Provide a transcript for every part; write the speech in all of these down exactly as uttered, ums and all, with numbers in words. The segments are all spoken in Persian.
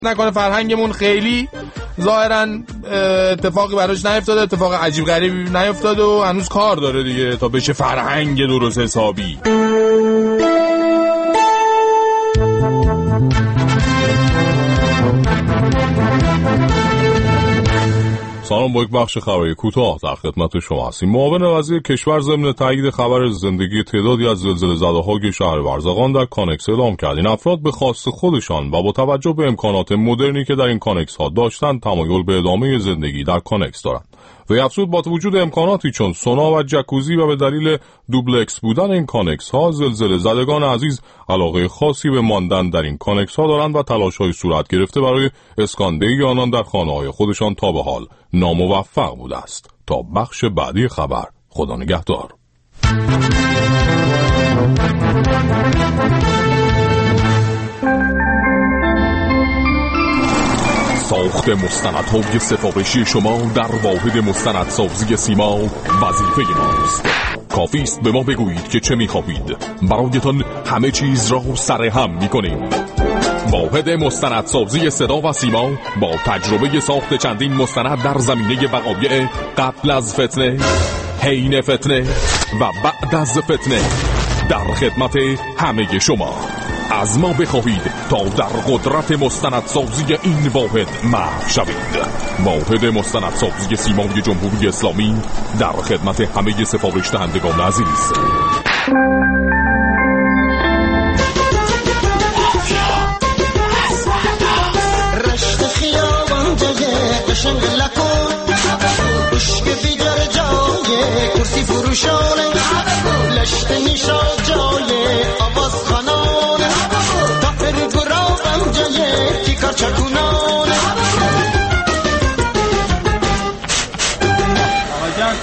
نکنه فرهنگمون خیلی ظاهرا اتفاقی براش نیفتاده، اتفاق عجیب غریبی نیفتاده و هنوز کار داره دیگه تا بشه فرهنگ درست حسابی. سلام، با یک بخش خبری کوتاه در خدمت شما هستیم. معاون وزیر کشور ضمن تایید خبر زندگی تعدادی از زلزله زده‌های شهر ورزقان در کانکس اعلام کرد این افراد به خواست خودشان و با توجه به امکانات مدرنی که در این کانکس ها داشتند تمایل به ادامه زندگی در کانکس دارند. و افزود با وجود امکاناتی چون سونا و جکوزی و به دلیل دوبلکس بودن این کانکس ها، زلزله زدگان عزیز علاقه خاصی به ماندن در این کانکس ها دارند و تلاش های صورت گرفته برای اسکاندهی آنان در خانه های خودشان تا به حال ناموفق بوده است. تا بخش بعدی خبر، خدا نگهدار. ساخت مستندهای سفارشی شما در واحد مستندسازی سیما وظیفه ماست. کافی است به ما بگویید که چه می‌خواهید، برایتان همه چیز را سرهم می‌کنیم. واحد مستندسازی صدا و سیما با تجربه ساخت چندین مستند در زمینه وقایع قبل از فتنه، حین فتنه و بعد از فتنه در خدمت همه شما. از ما بخواهید تا در قدرت مستندسازی این واحد محو شوید. واحد مستندسازی سیمای جمهوری اسلامی در خدمت همه سفارش دهندگان عزیز. رشت خیابان جگه قشنگ لکن عشق بیگر جای کرسی فروشانه لشت نیشا جای آواز خانانه تفر گرابم جای کیکا چکونانه. آقا جان،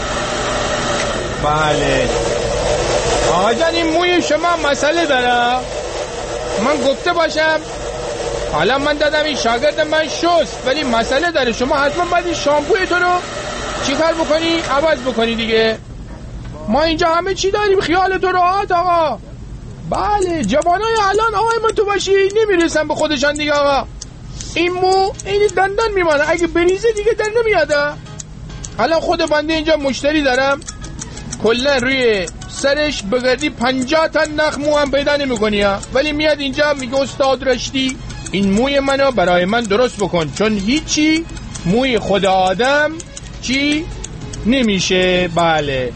بله آقا جان، این موی شما مسئله داره. من گفته باشم حالا من دادم این شاگرد من شست، ولی مسئله داره. شما حتما باید این شامپوی تو رو چی کار بکنی؟ عوض بکنی دیگه. ما اینجا همه چی داریم، خیال تو راحت آقا. بله جوانای الان آقای من تو باشی نمیرسن به خودشان دیگه آقا. این مو این دندان میمانه، اگه بریزه دیگه در نمیاده. الان خود بنده اینجا مشتری دارم، کلا روی سرش بگردی پنجاه تا نخ مو هم پیدا نمی‌کنی، ولی میاد اینجا میگه استاد رشدی این موی منو برای من درست بکن، چون هیچی موی خود آدم چی نمیشه. بله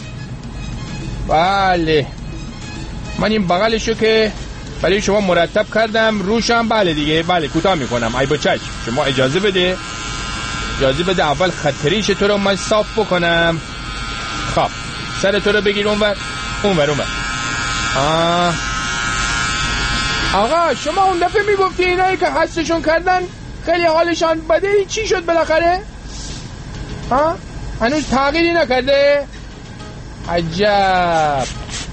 بله من این بغلشو که برای شما مرتب کردم روشم. بله دیگه، بله کوتاه میکنم. ای بچه شما اجازه بده اجازه بده اول خطریش تو رو من صاف بکنم. خب سر تو رو بگیر اونور اونور اونور. آه آقا شما اون دفعه میگفتی اینایی که حسشون کردن خیلی حالشان بده، چی شد بالاخره؟ ها هنوز تغییری نکرده؟ عجب.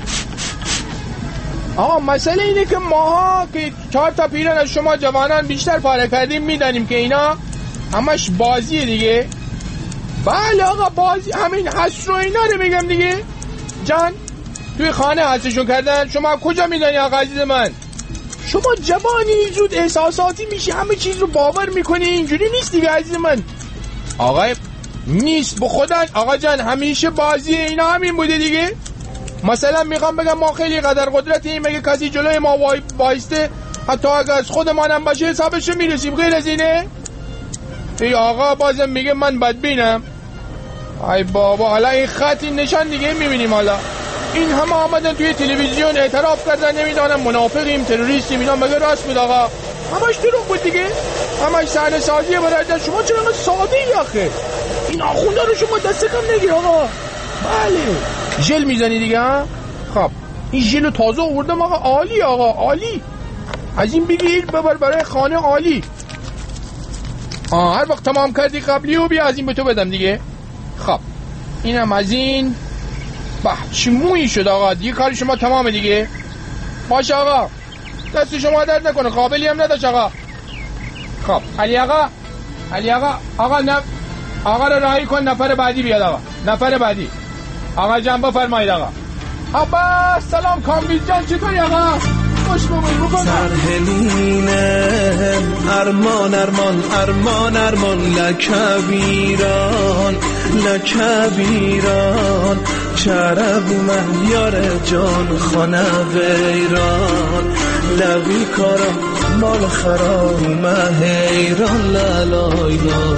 آقا مسئله اینه که ماها که چهار تا پیران از شما جوانان بیشتر پاره کردیم میدانیم که اینا همش بازیه دیگه. بله آقا بازی، همین حس رو اینا رو میگم دیگه. جان توی خانه حسشون کردن، شما کجا میدانی آقا عزیز من؟ شما جوانی زود احساساتی میشی، همه چیز رو باور میکنی، اینجوری نیست دیگه عزیز من. آقا نیست به خدا آقا جان، همیشه بازی اینا همین بوده دیگه. مثلا میخوام بگم ما خیلی قدر قدرتیم، مگه کسی جلوی ما وای وایسته حتی اگه از خودمانم باشه حسابش رو میرسیم، غیر از اینه؟ ای آقا بازم میگه من بدبینم. ای بابا حالا این خطی نشان دیگه میبینیم. حالا این همه آمدن توی تلویزیون اعتراف کردن نمیدانم منافقیم تروریستیم، اینا مگه راست بود آقا؟ همش دروغ بود دیگه، همش صحنه سازیه برای شما. چرا انقدر ساده ای آخه؟ این آخونده رو شما دست کم نگیر آقا. بله ژل میزنی دیگه ها. خب این ژل تازه آوردم آقا، عالی آقا عالی. از این بگیر ببر برای خانه، عالی. آه هر وقت تمام کردی قبلی و بیا از این به تو بدم دیگه. خب اینم از این. به چی مویی شد آقا، دیگه کار شما تمامه دیگه. باشه آقا دست شما درد نکنه، قابلی هم نداشت آقا. خب علی آقا علی آقا آقا نف... آقا رو راهی کن، نفر بعدی بیاد آقا. نفر بعدی آقا جان بفرمایید آقا. آبا سلام کامبیز جان، چطوری آقا؟ باش بابا بابا سرهلینه ارمان ارمان ارمان ارمان لکبیران لکبیران چرب من یار جان خانه ویران لوی کارم مال خراب من حیران لالایلا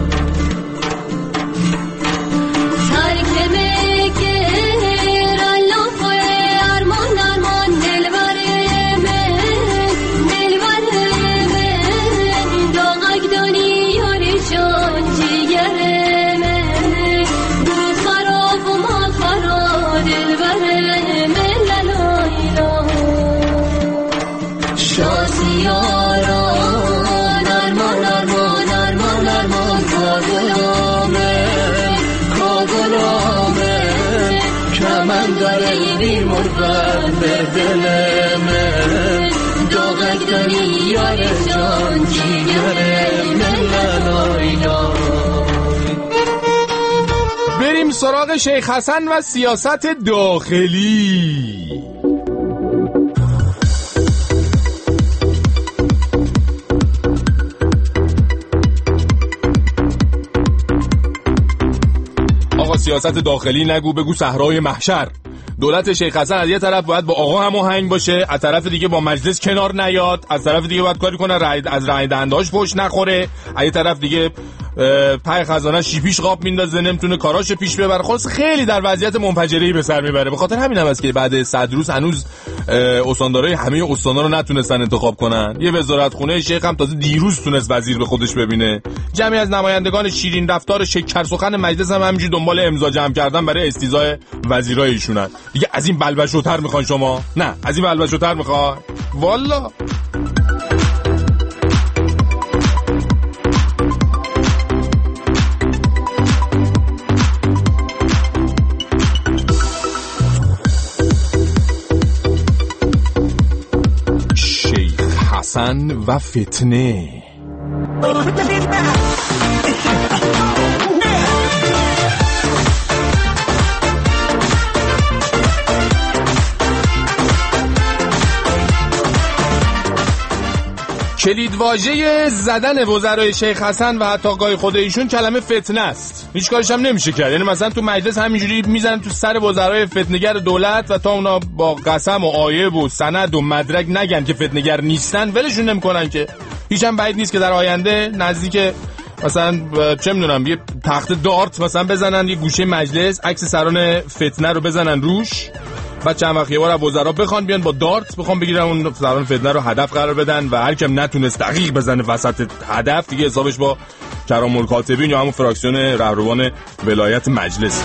به دل من داغک داری یار جان جیگر من لالایلا. بریم سراغ شیخ حسن و سیاست داخلی. آقا سیاست داخلی نگو بگو صحرای محشر. دولت شیخ حسن از یه طرف باید با آقا هماهنگ باشه، از طرف دیگه با مجلس کنار نیاد، از طرف دیگه باید کاری کنه رای از رای دهنده‌اش پشت نخوره، از یه طرف دیگه پای خزانه شیپیش قاب میندازه نمیتونه کاراش پیش ببره. خلاص خیلی در وضعیت منفجره‌ای به سر میبره. به خاطر همین هم است که بعد صد روز هنوز استاندارای همه استانا رو نتونستن انتخاب کنن. یه وزارت خونه شیخ هم تازه دیروز تونست وزیر به خودش ببینه. جمعی از نمایندگان شیرین رفتار شکر سخن مجلس هم همینجوری دنبال امضا جمع کردن برای استیضاح وزیرای ایشونن. دیگه از این بلبشوتر میخوان شما؟ نه از این بلبشوتر میخوان؟ والا حسن و فتنه. کلیدواژه زدن وزرای شیخ حسن و حتی گای خود ایشون کلمه فتنه است. هیچ کارش هم نمیشه کرد. یعنی مثلا تو مجلس همینجوری میزنن تو سر وزرای فتنه‌گر دولت و تا اونا با قسم و آیه و سند و مدرک نگن که فتنه‌گر نیستن ولشون نمیکنن که. هیچ هم بعید نیست که در آینده نزدیک مثلا چه میدونم یه تخت دارت مثلا بزنن یه گوشه مجلس عکس سران فتنه رو بزنن روش، بعد چند وقت یه بار وزرا بخوان بیان با دارت بخوان بگیرن اون سران فتنه رو هدف قرار بدن و هر کم نتونست دقیق بزنه وسط هدف دیگه حسابش با کرام الکاتبین یا همون فراکسیون رهروان ولایت مجلسه.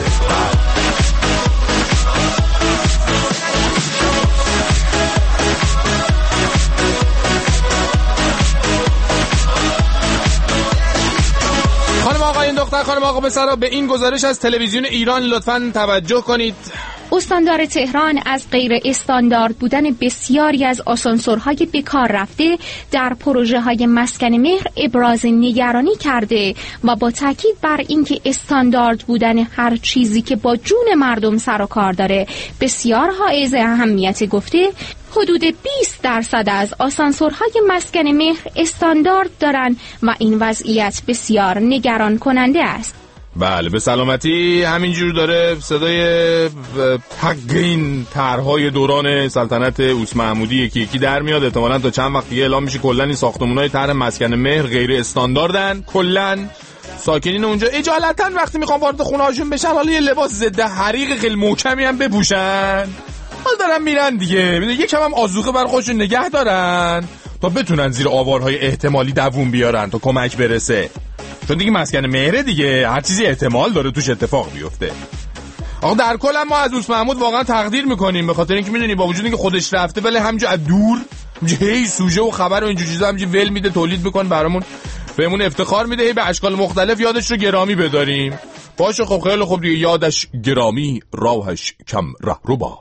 خانم آقا این دختر خانم آقا پسرا به این گزارش از تلویزیون ایران لطفاً توجه کنید. استاندار تهران از غیر استاندارد بودن بسیاری از آسانسورهای بکار رفته در پروژه‌های مسکن مهر ابراز نگرانی کرده و با تاکید بر اینکه استاندارد بودن هر چیزی که با جون مردم سر و کار داره بسیار حائز اهمیت گفته حدود بیست درصد از آسانسورهای مسکن مهر استاندارد دارن و این وضعیت بسیار نگران کننده است. بله به سلامتی. همینجور داره صدای تقین طرح‌های دوران سلطنت اوس محمودی یکی یکی در میاد. احتمالاً تا چند وقت دیگه اعلام میشه کلاً این ساختمان‌های طرح مسکن مهر غیر استانداردن. کلاً ساکنین اونجا اجالتاً وقتی میخوان وارد خونه‌هاشون بشن حالا یه لباس ضد حریق خیلی محکمی هم بپوشن. حالا دارن میرن دیگه. یکم هم آذوقه بر خودشون نگه دارن تا بتونن زیر آوارهای احتمالی دووم بیارن تا کمک برسه. چون دیگه مسکن مهره دیگه هر چیزی احتمال داره توش اتفاق بیفته. آقا در کل ما از اوس محمود واقعا تقدیر میکنیم به خاطر اینکه میدونی با وجود اینکه خودش رفته ولی همینجا از دور هی سوژه و خبر و اینجور چیزا همینجوری ول میده تولید میکنه برامون بهمون افتخار میده هی به اشکال مختلف یادش رو گرامی بداریم. باشه خب خیلی خوب دیگه یادش گرامی راهش کم رهرو باد.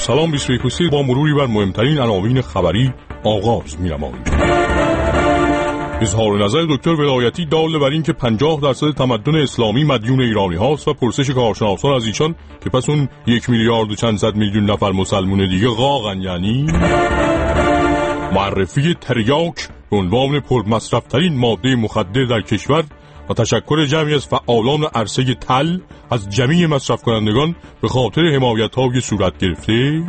سلام بیست و یک با مروری بر مهمترین عناوین خبری آغاز می‌نماییم. اظهار نظر دکتر ولایتی دال بر این که پنجاه درصد تمدن اسلامی مدیون ایرانی هاست و پرسش کارشناسان از ایشان که پس اون یک میلیارد و چند صد میلیون نفر مسلمون دیگه غاغن، یعنی معرفی تریاک به عنوان پرمصرف‌ترین ماده مخدر در کشور و تشکر جمعی از فعالان عرصه تل از جمیع مصرف کنندگان به خاطر حمایت‌های صورت گرفته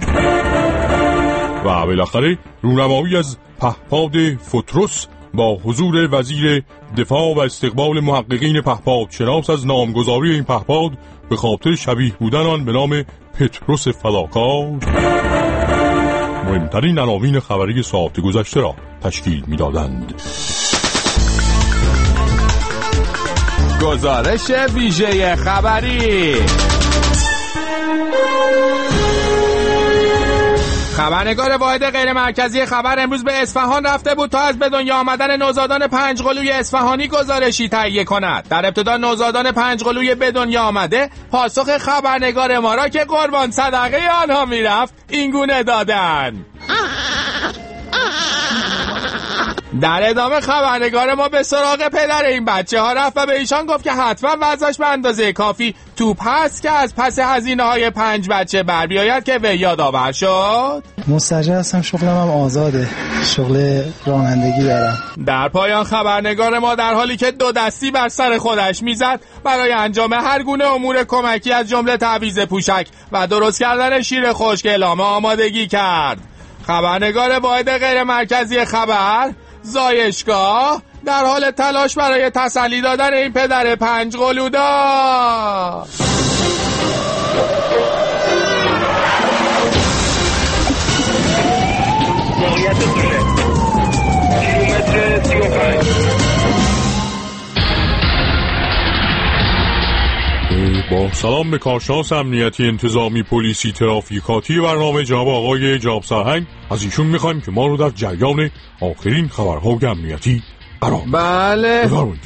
و بالاخره رونمایی از پهپاد فتروس با حضور وزیر دفاع و استقبال محققین پهپاد شناس از نامگذاری این پهپاد به خاطر شبیه بودن آن به نام پتروس فداکار مهمترین عناوین خبری ساعت گذشته را تشکیل می‌دادند. گزارش ویژه خبری. خبرنگار واحد غیر مرکزی خبر امروز به اصفهان رفته بود تا از به دنیا آمدن نوزادان پنجقلوی اصفهانی گزارشی تهیه کند. در ابتدا نوزادان پنجقلوی به دنیا آمده پاسخ خبرنگار ما را که قربان صدقه آنها میرفت اینگونه دادند. در ادامه خبرنگار ما به سراغ پدر این بچه ها رفت و به ایشان گفت که حتما وضعش به اندازه کافی توپ هست که از پس هزینه های پنج بچه بر بیاید که به یادآور شد. مستاجر هستم، شغلم هم آزاده، شغل رانندگی دارم. در پایان خبرنگار ما در حالی که دو دستی بر سر خودش میزد برای انجام هر گونه امور کمکی از جمله تعویض پوشک و درست کردن شیر خشک اعلام آمادگی کرد. خبرنگار واحد غیر مرکزی خبر زایشگاه در حال تلاش برای تسلی دادن این پدر پنج قلودا. موقعیت دوله کیلومتر سی و پنج. با سلام به کارشناس امنیتی انتظامی پلیسی ترافیکاتی برنامه جناب آقای جاب سرهنگ، از ایشون میخوایم که ما رو در جریان آخرین خبرهای امنیتی قرار بدن. بله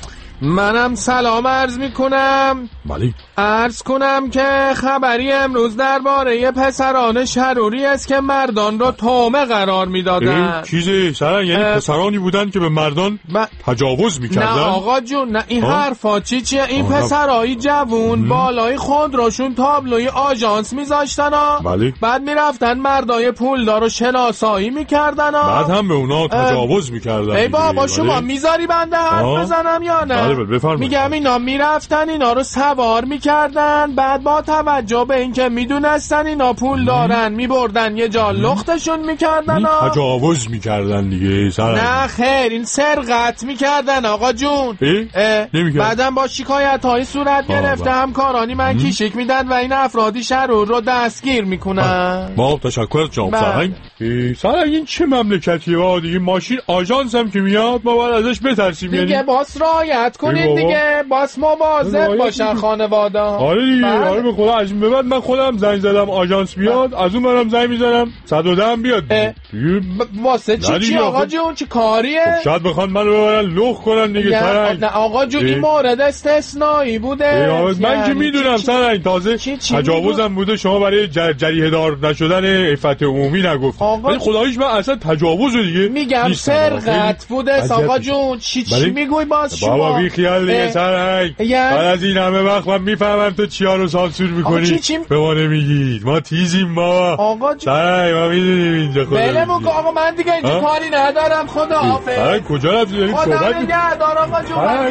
منم سلام عرض میکنم. بله عرض کنم که خبری امروز درباره پسران شروری است که مردان را تومه قرار میدادن. چیزی سرهنگ یعنی پسرانی بودن که به مردان ب... تجاوز میکردن؟ نه آقا جون، نه این حرفا چی چیه؟ این پسرایی جوون بالای خودروشون تابلوی آژانس میذاشتن ها. بله. بعد میرفتن مردای پولدار رو شناسایی میکردن ها. بعد هم به اونا تجاوز میکردن. ای بابا شما میذاری بنده حرف بزنم یا نه؟ میگم اینا میرفتن اینا رو سوار میکردن، بعد با توجه به اینکه میدونستن اینا پول دارن میبردن یه جا لختشون میکردن. تجاوز میکردن دیگه سرم. نه خیر، این سرقت میکردن آقا جون. بعدم با شکایت های صورت گرفته همکارانی من کیشک میدن و این افرادی شرور رو دستگیر میکنن. ما تشکر از جناب سرهنگ. سرهنگ این چه مملکتیه با دیگه؟ ماشین آژانس هم که میاد ما باید ازش بترسیم دیگه. یعنی باس رعایت کنید دیگه، باس مواظب باشن خانواده ها. آره دیگه. آره به خدا از به بعد من خودم زنگ زدم آژانس بیاد، از اون برم زنگ میزنم صد و ده هم بیاد دیگه. واسه چی چی آقا جون چه کاریه؟ خب شاید بخوان منو ببرن لخ کنن دیگه سرنگ. نه آقا جون این مورد استثنایی بوده. من که میدونم سرنگ، تازه تجاوزم بوده، شما برای جریحه دار نشدن عفت عمومی نگفت. ولی خداییش من اصلا تجاوز دیگه میگم سرقت بوده آقا جون. چی چی میگوی باز شما؟ بابا بی خیال دیگه سرنگ. بعد از این همه وقت من میفهمم تو چیا رو سانسور میکنی به ما نمیگید. ما تیزیم بابا آقا جون. سرنگ ما میدونیم اینجا خدا بله موقع آقا من دیگه اینجا کاری ندارم. خدا حافظ. سرنگ کجا رفتی دارید صحبت خدا نگه دار آقا جون.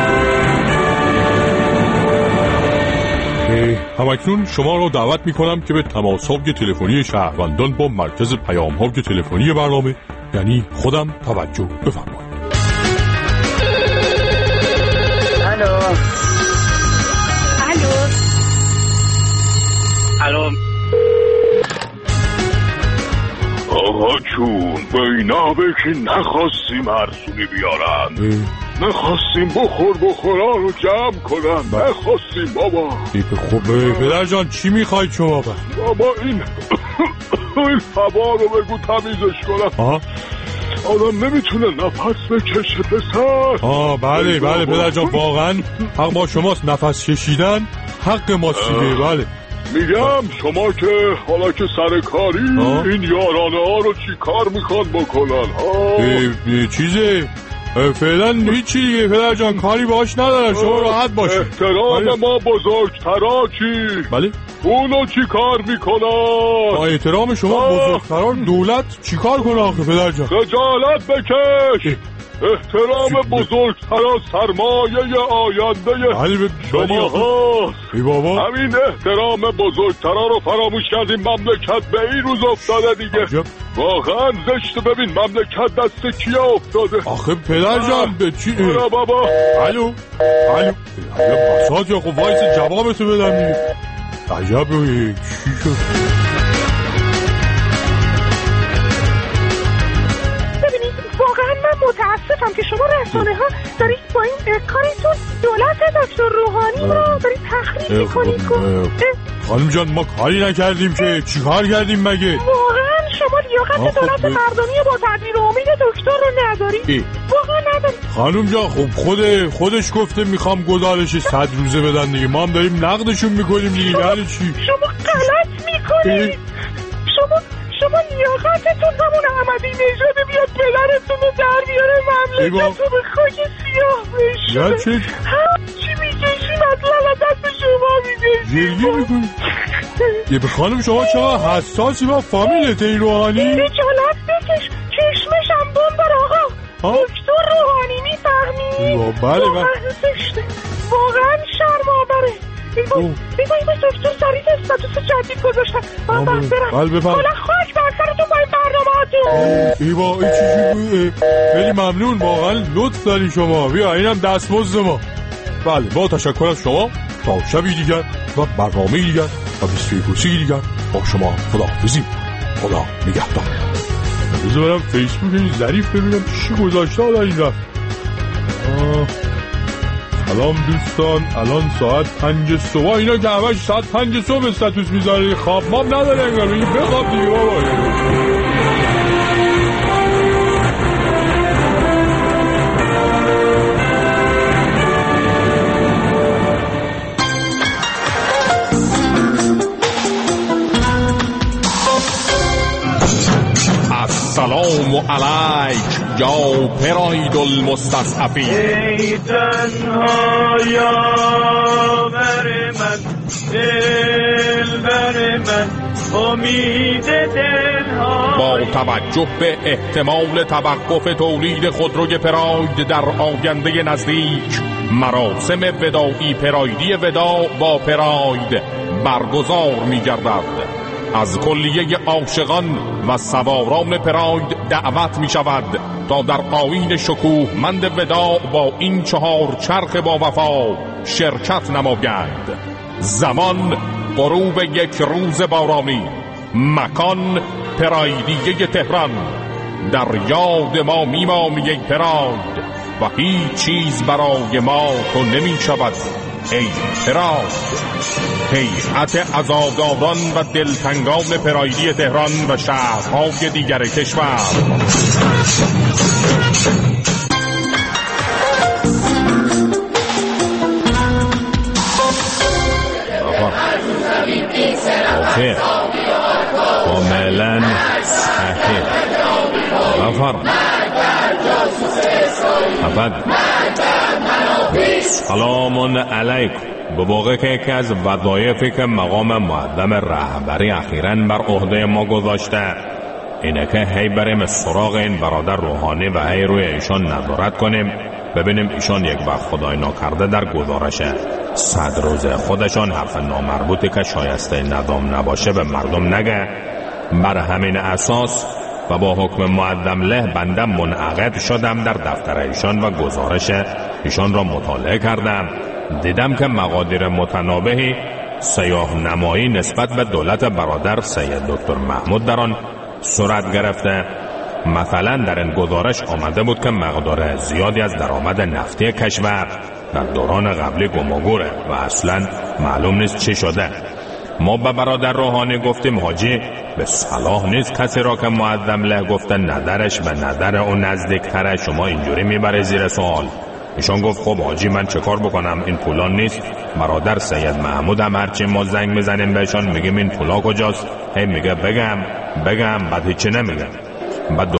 همکنون شما را دعوت میکنم که به تماس‌های تلفنی شهروندان با مرکز پیام‌های تلفنی برنامه یعنی خودم توجه بفرمایید. الو الو الو آقا چون به اینا به که نخواستیم مرسونی بیارن، نخواستیم بخور بخوران رو جمع کنن، نخواستیم بابا. خب پدر جان چی میخواید شما؟ بابا این این هوا رو بگو تمیزش کنم. آه آدم نمیتونه نفس بکشه پسر. آه بله بله پدر جان واقعا حق با شماست، نفس کشیدن حق ماست دیگه. بله میگم شما که حالا که سر کاری این یارانه ها رو چی کار میخوان بکنن ها؟ چیزه فعلا هیچی دیگه پدر جان، کاری باش ندارم، شما راحت باشید. احترام ما بزرگترا چی؟ بله اونو چی کار میکنن؟ با احترام شما بزرگترا دولت چی کار کنه آخه پدر جان؟ خجالت بکش. احترام بزرگترا سرمایه آینده شما هاست. ای بابا همین احترام بزرگترا رو فراموش کردیم. مملکت به این روز افتاده دیگه. واقعا زشت. ببین مملکت دست کیا افتاده. آخه پدر جان به چی؟ برا بابا. الو الو بساط یا خب وایس جوابتو بدم دیگه. عجب چی شد؟ متاسفم که شما رسانه ها دارید با این کارتون دولت دکتر روحانی رو دارید تخریب میکنید. خانم جان ما کاری نکردیم که. چی کار کردیم مگه؟ واقعا شما لیاقت دولت مردمی با تدبیر امید دکتر رو ندارید. واقعا ندارید خانم جان. خب خود خودش گفته میخوام گزارش صد روزه بدن دیگه، ما هم داریم نقدشون میکنیم دیگه. یعنی چی؟ شما غلط میکنید. شما شما لیاقتتون همون احمدی نژاد بیاد پدرتون رو در بیاره مملکت رو به خاک سیاه بشه. یا چی؟ چی میکشیم اطلاع دست شما میکشیم. جلگی میکنی؟ یه به خانم شما چقدر حساسی با فامیلت این روحانی؟ رجالت بکش. چشمشم بندار آقا. دکتر روحانی میفهمی؟ بله بله. واقعا شرم‌آوره. بگو بگو این دکتر سریع استاتوس جدید گذاشتن. من باید برم. حالا خاک بر سرتون با این برنامه هاتون. ایوا این چیزی خیلی ممنون. واقعا لطف دارین شما. بیا اینم دستمزد ما. بله با تشکر از شما. تا شبی دیگر و برنامه دیگر و بیست و یک دیگر با شما خداحافظی. خدا نگهدار. بذار برم فیسبوک این ظریف ببینم چی گذاشته در این رفت. سلام دوستان، الان ساعت پنج صبح. اینا که همش ساعت پنج صبح استاتوس میذاره. خواب مام نداره انگار. بگی بخواب دیگه بابا. السلام علیک یا پراید المستضعفین. ای تنها یاور من، دلبر من، امید دلها. با توجه به احتمال توقف تولید خودروی پراید در آینده نزدیک، مراسم وداعی پرایدی وداع با پراید برگزار می گردد. از کلیه عاشقان و سواران پراید دعوت می شود تا در آیین شکوهمند وداع با این چهار چرخ با وفا شرکت نمایند. زمان غروب یک روز بارانی، مکان پرایدیه تهران. در یاد ما میمانی پراید و هیچ چیز برای ما تو نمی شود ای پراید. هیئت عزاداران و دلتنگان پرایدی تهران و شهرهای دیگر کشور. آخر کاملا صحیح بفرم ابد. سلام علیکم. به واقع که یکی از وظایفی که مقام معظم رهبری اخیراً بر عهده ما گذاشته اینه که هی بریم سراغ این برادر روحانی و هی روی ایشان نظارت کنیم، ببینیم ایشان یک وقت خدای ناکرده در گزارش صد روز خودشان حرف نامربوطی که شایسته نظام نباشه به مردم نگه. بر همین اساس و با حکم معظم له بنده منعقد شدم در دفتر ایشان و گزارش ایشان را مطالعه کردم. دیدم که مقادیر متنابهی سیاه نمایی نسبت به دولت برادر سید دکتر محمود در آن صورت گرفته. مثلا در این گزارش آمده بود که مقدار زیادی از درآمد نفتی کشور در دوران قبلی گمگوره و اصلا معلوم نیست چی شده. ما به برادر روحانی گفتیم حاجی به صلاح نیست کسی را که معظم له گفته نظرش به نظر اون نزدیک تره شما اینجوری میبره زیر سوال. ایشان گفت خب حاجی من چه کار بکنم، این پولا نیست. برادر سید محمود هم هرچی ما زنگ میزنیم بهشان میگیم این پولا کجاست، هی میگه بگم بگم بعد هیچی نمیگه. بعد